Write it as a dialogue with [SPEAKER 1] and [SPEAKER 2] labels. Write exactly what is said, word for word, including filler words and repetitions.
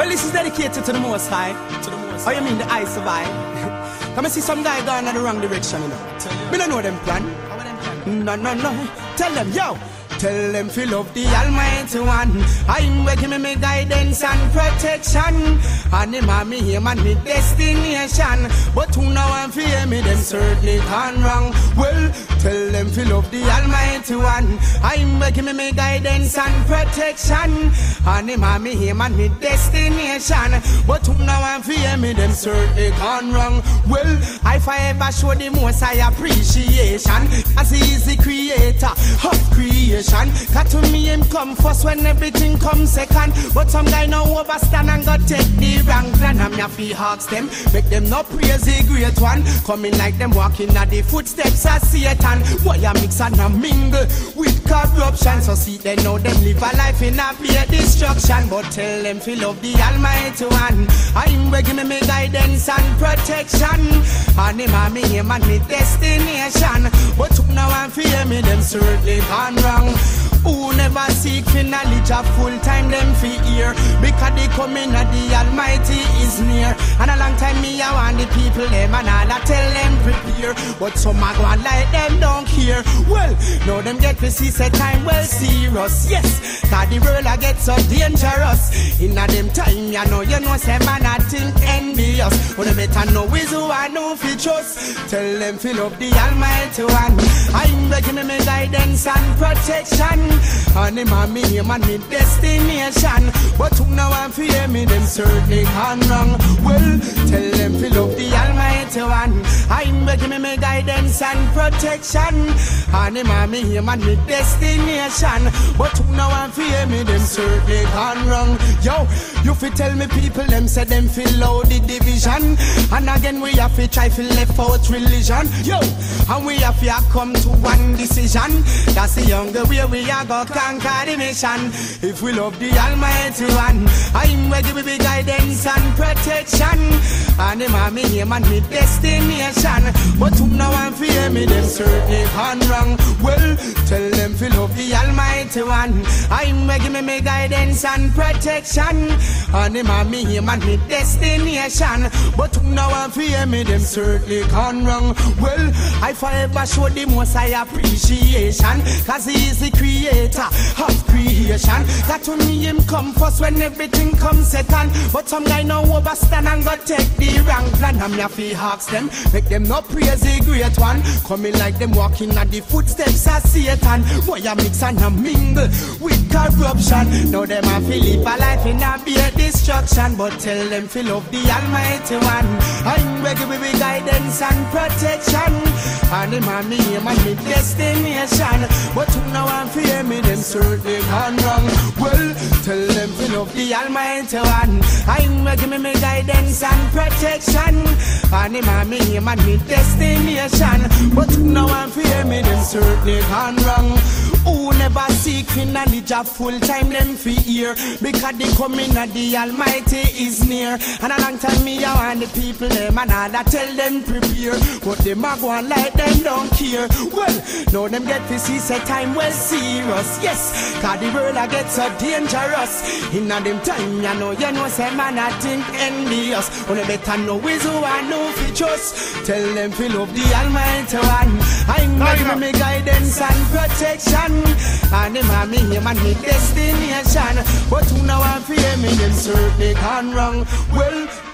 [SPEAKER 1] Well, this is dedicated to the Most High. To the Most High. Oh, you mean the I survive? Come and see some guy going in the wrong direction, you know. We don't know them plan. No, no, no. Tell them, yo. Tell them to love the Almighty One. I'm waking me my guidance and protection. And him and me him and me destination. But who now and fear me, them certainly gone wrong. Well, tell them to love the Almighty One. I'm waking me my guidance and protection. And him and me him and me destination. But who now and fear me, them certainly gone wrong. Well, if I ever show the most I appreciation, as he is the creator of creation. Got to me him come first when everything comes second. But some guy now overstand and go take the wrong plan. I'm your feet hawks them, make them not praise the great one. Coming like them walking at the footsteps of Satan. Why you mix and a mingle with corruption? So see they know them live a life in a fear destruction. But tell them to love the Almighty One. I'm begging me my guidance and protection. And him and me him and me destination. But who now and fear me, them certainly gone wrong. Who never seek for knowledge of full time them for ear. Because the coming of the Almighty is near. And a long time me I want the people them and all I tell them prepare. But some a go and like them don't care. Well, now them get to see say time well serious. Yes, cause the world a get so dangerous. In a them time you know you know say man I think envious. But they better know is who I know fi trust. Tell them fill up the Almighty One. I'm begging me my guidance and protection. And him and me him and me destination. But who now and fear me, them certainly gone wrong. Well, tell them fill up the Almighty One. I'm begging me my guidance and protection. And him and me him and me destination. But who now and fear me, them certainly gone wrong. Yo, you fi tell me people them say them fill out the division. And again we have to try to left out religion. Yo, and we have to come to one decision. That's the younger way we are go conquer the mission. If we love the Almighty One, I'm ready with the guidance and protection. And him and me him and me destination. But who now and fear me, them certainly gone wrong. Well, tell them to love the Almighty One. I'm ready with me guidance and protection. And him and me him and me destination. But who now and fear me, them certainly gone wrong. Well, I forever show the most I appreciation. Cause he is the creator of creation. Got to me him come first when everything comes second. But some guy now overstand and go take the wrong plan. I'm your feet hawks them, make them not praise the great one. Coming like them walking at the footsteps of Satan. Boy you mix and a mingle with corruption. Now them a feel live a life in a beer destruction. But tell them fill up the Almighty One. I'm ready with the guidance and protection. And him and me him and me destination. But who now and fear me, them certainly gone wrong. Well, tell them to love the Almighty One. I'm making me my guidance and protection. And him and me him and me destination. But who now and fear me, them certainly gone wrong. Who never seek for knowledge of full time them for ear. Because the coming of the Almighty is near. And a long time me I want the people them and all I tell them prepare. But them a go and like them don't care. Well, now them get to see say time well serious. Yes, cause the world a get so dangerous. In a them time you know you know say man I think envious. When you better know is who I know fi trust. Tell them fill up the Almighty One. I'm giving me guidance and protection. And him and me him and me destination. But who now and fear me, them certainly gone wrong. Well,